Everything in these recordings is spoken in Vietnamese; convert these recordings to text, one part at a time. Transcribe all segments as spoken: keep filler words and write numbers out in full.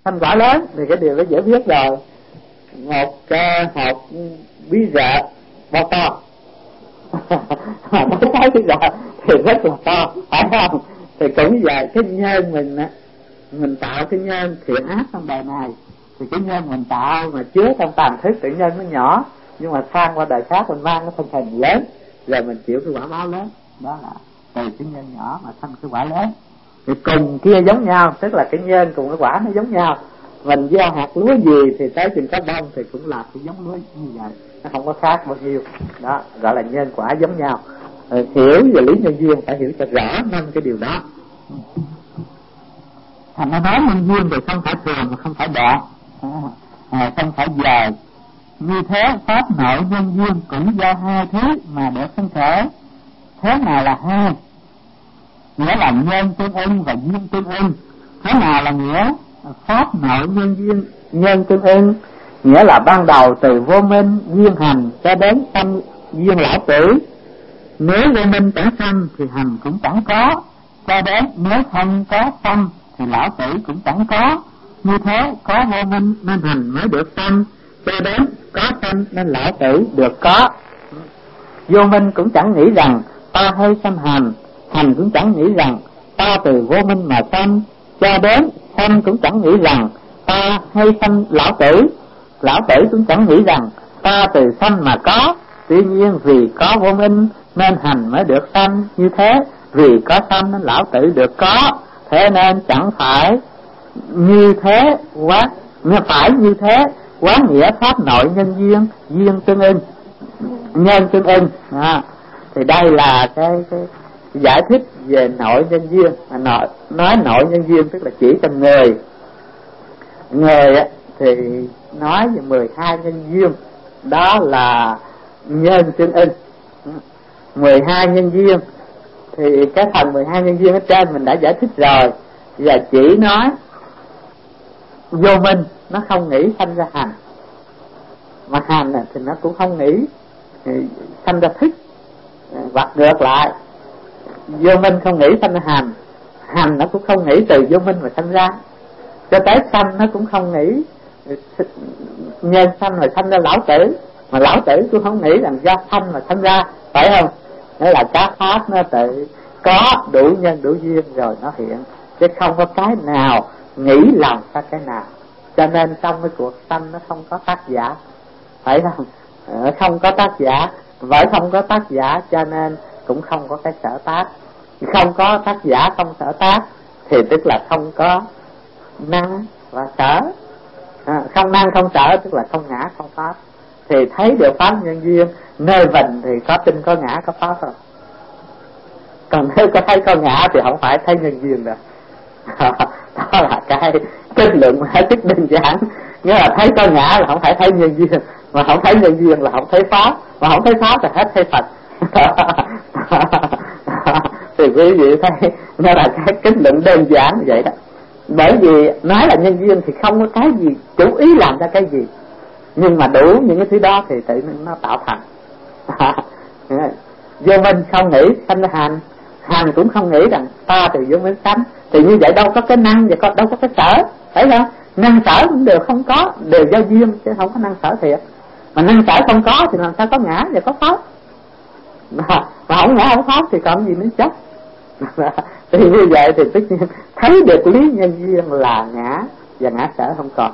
sanh quả lớn thì cái điều đó dễ biết rồi. Một uh, hộp bí rợ bao to mà nó cái bí rợ thì rất là to, phải không? Thì cũng vậy, cái nhân mình á, mình tạo cái nhân thiện ác trong đời này thì cái nhân mình tạo mà chứa trong tàm thức tự nhân nó nhỏ, nhưng mà sang qua đời khác mình mang cái thân hình lớn, rồi mình chịu cái quả báo lớn. Đó là từ cái nhân nhỏ mà thành cái quả lớn. Thì cùng kia giống nhau, tức là cái nhân cùng cái quả nó giống nhau. Mình gieo hạt lúa gì thì tới chừng có bông thì cũng là cái giống lúa như vậy, nó không có khác bao nhiêu. Đó gọi là nhân quả giống nhau. Rồi, hiểu về lý nhân duyên phải hiểu cho rõ năm cái điều đó. Thành nó nói nhân duyên thì không phải thường mà không phải đoạn, à, không phải dài. Như thế pháp nội nhân duyên cũng do hai thứ mà được sinh khởi. Thế nào là hai? Nghĩa là nhân tương ưng và duyên tương ưng. Thế nào là nghĩa pháp nội nhân duyên nhân tương ưng? Nghĩa là ban đầu từ vô minh duyên hành cho đến sanh duyên lão tử. Nếu vô minh chẳng sanh thì hành cũng chẳng có, cho đến nếu không có sanh thì lão tử cũng chẳng có. Như thế có vô minh nên hành mới được sanh, cho đến có sanh nên lão tử được có. Vô minh cũng chẳng nghĩ rằng ta hay sanh hành, hành cũng chẳng nghĩ rằng ta từ vô minh mà sanh, cho đến sanh cũng chẳng nghĩ rằng ta hay sanh lão tử, lão tử cũng chẳng nghĩ rằng ta từ sanh mà có. Tuy nhiên vì có vô minh nên hành mới được sanh, như thế vì có sanh nên lão tử được có. Thế nên chẳng phải như thế quá, nhưng phải như thế quá nghĩa pháp nội nhân duyên duyên tương ưng, nhân tương ưng. À, thì đây là cái, cái giải thích về nội nhân duyên. Mà nội, nói nội nhân duyên tức là chỉ cho người. Người thì nói về mười hai nhân duyên, đó là nhân tương ưng. Mười hai nhân duyên thì cái phần mười hai nhân duyên ở trên mình đã giải thích rồi. Và chỉ nói vô minh nó không nghĩ sanh ra hành, mà hành thì nó cũng không nghĩ sanh ra thức, hoặc ngược lại. Vô minh không nghĩ sanh ra hành, hành nó cũng không nghĩ từ vô minh mà sanh ra, cho tới sanh nó cũng không nghĩ nhân sanh mà sanh ra lão tử, mà lão tử cũng không nghĩ rằng do sanh mà sanh ra, phải không? Nghĩa là các pháp nó tự có đủ nhân đủ duyên rồi nó hiện, chứ không có cái nào nghĩ làm ra cái nào. Cho nên trong cái cuộc sanh nó không có tác giả, phải không? Không có tác giả, bởi không có tác giả cho nên cũng không có cái sở tác. Không có tác giả không sở tác thì tức là không có năng và sở. À, không năng không sở tức là không ngã không pháp. Thì thấy được pháp nhân duyên, nơi mình thì có tin có ngã có pháp không? Còn nếu có thấy có ngã thì không phải thấy nhân duyên rồi. Đó là cái kết luận hết sức đơn giản. Nghĩa là thấy có ngã là không phải thấy nhân duyên, mà không thấy nhân duyên là không thấy pháp, mà không thấy pháp thì hết thấy Phật. Thì quý vị thấy nó là cái kết luận đơn giản như vậy đó. Bởi vì nói là nhân duyên thì không có cái gì chủ ý làm ra cái gì, nhưng mà đủ những cái thứ đó thì tự nhiên nó tạo thành. Vô minh không nghĩ sanh ra hành, hành cũng không nghĩ rằng ta từ vô minh sanh, thì như vậy đâu có cái năng và đâu có cái sở, phải không? Năng sở cũng đều không có, đều do duyên chứ không có năng sở thiệt. Mà năng sở không có thì làm sao có ngã và có pháp? Mà, mà không ngã không pháp thì còn gì nữa chắc. Thì như vậy thì tất nhiên thấy được lý nhân duyên là ngã và ngã sở không còn.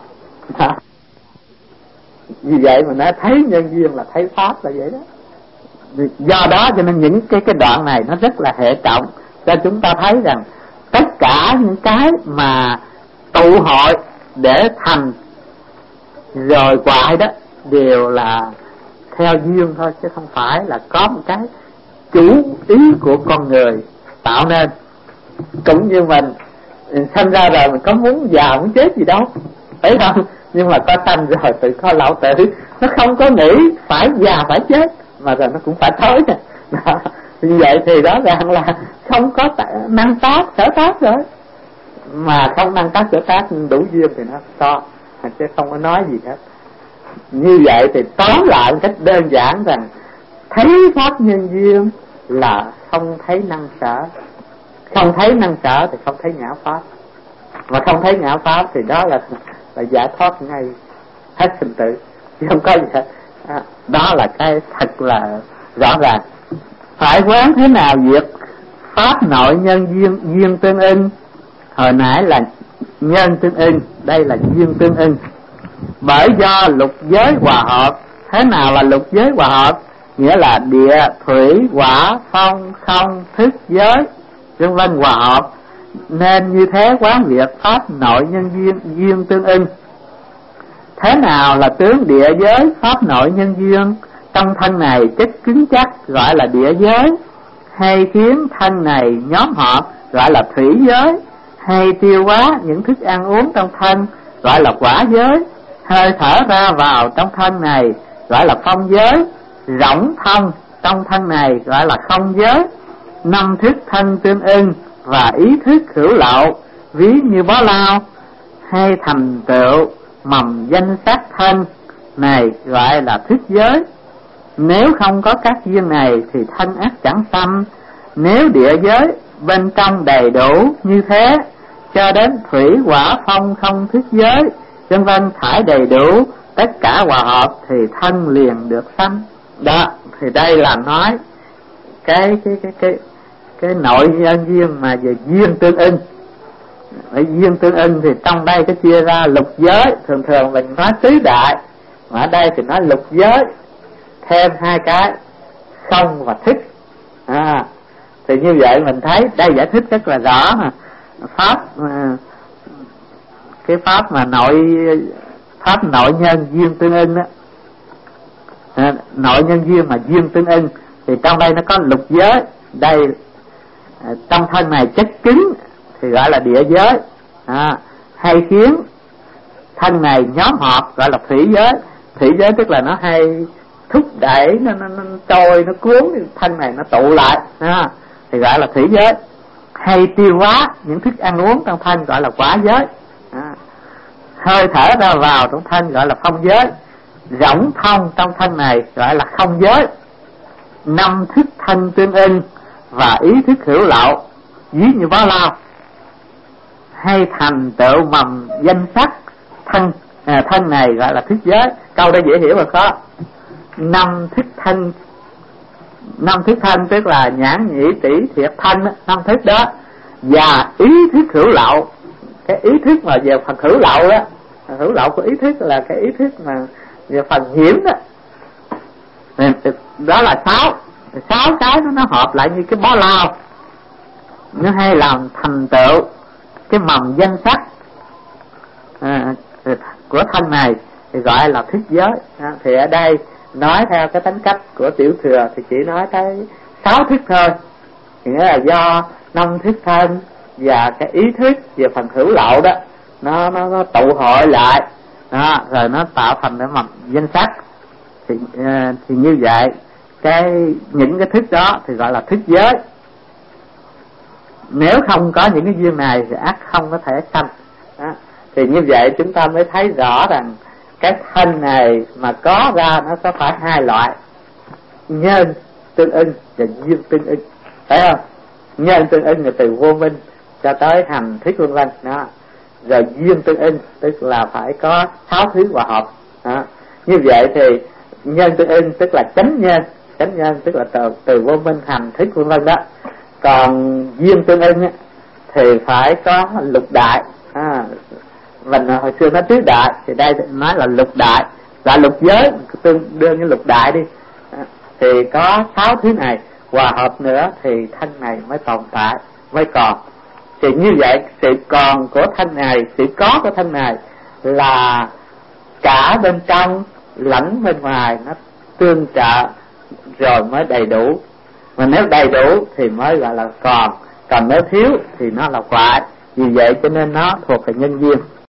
Vì vậy mà nó thấy nhân duyên là thấy pháp là vậy đó. Do đó cho nên những cái cái đoạn này nó rất là hệ trọng cho chúng ta thấy rằng tất cả những cái mà tụ hội để thành rồi hoại đó đều là theo duyên thôi, chứ không phải là có một cái chủ ý của con người tạo nên. Cũng như mình sinh ra rồi mình có muốn già muốn chết gì đâu, phải không? Nhưng mà có sanh rồi tự có lão tử, nó không có nghĩ phải già phải chết, mà rồi nó cũng phải thối nè. Như vậy thì rõ ràng là không có năng tác sở tác rồi, mà không năng tác sở tác đủ duyên thì nó to, chứ không có nói gì hết. Như vậy thì tóm lại một cách đơn giản rằng thấy pháp nhân duyên là không thấy năng sở, không thấy năng sở thì không thấy ngã pháp. mà không thấy ngã pháp thì đó là là giải thoát ngay hết sinh tử, chứ không có gì hết. À, đó là cái thật là rõ ràng. Phải quán thế nào việc pháp nội nhân duyên, duyên tương ưng. Hồi nãy là nhân tương ưng, đây là duyên tương ưng. Bởi do lục giới hòa hợp. Thế nào là lục giới hòa hợp? Nghĩa là địa, thủy, hỏa, phong, không, thức, giới, vân vân hòa hợp. Nên như thế quán việc pháp nội nhân duyên, duyên tương ưng. Thế nào là tướng địa giới pháp nội nhân duyên? Trong thân này chất cứng chắc gọi là địa giới, hay khiến thân này nhóm hợp gọi là thủy giới, hay tiêu hóa những thức ăn uống trong thân gọi là hỏa giới, hơi thở ra vào trong thân này gọi là phong giới, rỗng thông trong thân này gọi là không giới. Năm thức thân tương ưng và ý thức hữu lậu, ví như bó lao, hay thành tựu mầm danh sắc thân này gọi là thức giới. Nếu không có các duyên này thì thân ác chẳng sanh. Nếu địa giới bên trong đầy đủ như thế, cho đến thủy hỏa phong không thức giới vân vân thải đầy đủ, tất cả hòa hợp thì thân liền được sanh. Đó, thì đây là nói cái cái cái cái cái nội nhân duyên mà về duyên tương ưng. Ở duyên tương ưng thì trong đây có chia ra lục giới, thường thường mình nói tứ đại, mà ở đây thì nói lục giới, thêm hai cái không và thức. À, thì như vậy mình thấy đây giải thích rất là rõ mà. Pháp cái pháp mà nội pháp nội nhân duyên tương ưng đó, à, nội nhân duyên mà duyên tương ưng thì trong đây nó có lục giới. Đây à, trong thân này chất cứng thì gọi là địa giới, à, hay khiến thân này nhóm hợp gọi là thủy giới. Thủy giới tức là nó hay thúc đẩy nó, nó, nó trôi, nó cuốn thân này nó tụ lại, à, thì gọi là thủy giới. Hay tiêu hóa những thức ăn uống trong thân gọi là hỏa giới, à, hơi thở ra vào trong thân gọi là phong giới, rỗng thông trong thân này gọi là không giới. Năm thức thân tương ưng và ý thức hữu lậu, ví như bó lao, hay thành tựu mầm danh sắc thân à, thân này gọi là thức giới. Câu đó dễ hiểu rồi có. Năm thức thân, năm thức thân tức là nhãn nhĩ tỷ thiệt thân, năm thức đó, và ý thức hữu lậu. Cái ý thức mà về phần hữu lậu đó, hữu lậu của ý thức là cái ý thức mà về phần nhiễm đó, đó là sáu sáu cái nó, nó hợp lại như cái bó lao, nó hay làm thành tựu cái mầm danh sắc à, của thân này thì gọi là thức giới. À, thì ở đây nói theo cái tính cách của tiểu thừa thì chỉ nói tới sáu thức thôi, nghĩa là do năm thức thân và cái ý thức về phần hữu lậu đó nó nó, nó tụ hội lại đó, rồi nó tạo thành cái mầm danh sắc. Thì uh, thì như vậy cái những cái thức đó thì gọi là thức giới. Nếu không có những cái duyên này thì ắt không có thể sanh. Đó. Thì như vậy chúng ta mới thấy rõ rằng cái thân này mà có ra nó có phải hai loại, nhân tương ưng và duyên tương ưng, phải không? Nhân tương ưng là từ vô minh cho tới hành thức vân vân đó, rồi duyên tương ưng tức là phải có sáu thứ hòa hợp đó. Như vậy thì nhân tương ưng tức là chánh nhân, chánh nhân tức là từ, từ vô minh hành thức vân vân đó. Còn duyên tương ưng thì phải có lục đại, à, mình hồi xưa nói tứ đại thì đây nói là lục đại, là lục giới tương đương với lục đại đi, à, thì có sáu thứ này hòa hợp nữa thì thân này mới tồn tại, mới còn. Thì như vậy sự còn của thân này, sự có của thân này là cả bên trong lẫn bên ngoài nó tương trợ rồi mới đầy đủ. Mà nếu đầy đủ thì mới gọi là còn, còn nếu thiếu thì nó là hoại. Vì vậy cho nên nó thuộc về nhân duyên.